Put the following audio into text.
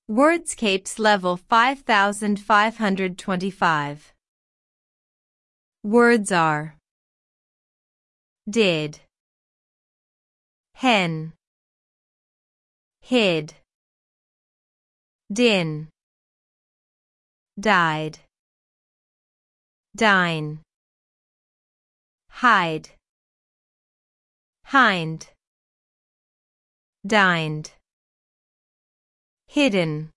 Wordscapes level 5525. Words are did, hen, hid, din, died, dine, hide, hind, dined, hidden,